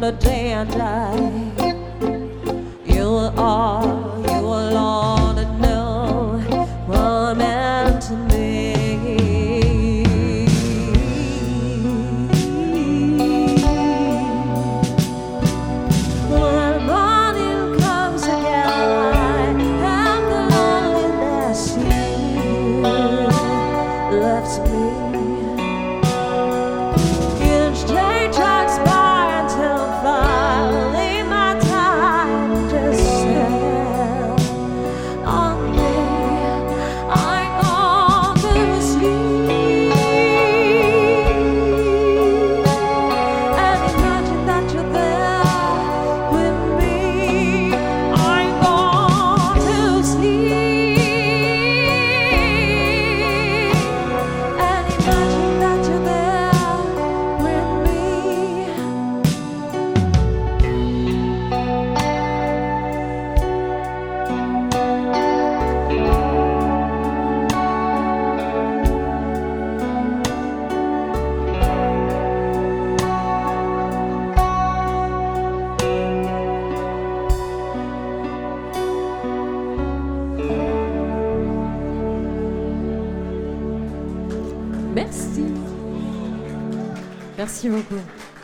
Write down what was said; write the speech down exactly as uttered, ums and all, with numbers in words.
the day I die. You are all, you alone to know what meant to me. When morning comes again and the loneliness you left me, each day drags by until finally my time just sails on me. I'm gone to sleep and imagine that you're there with me. I'm gone to sleep and imagine that you're there with me. Merci. Merci beaucoup.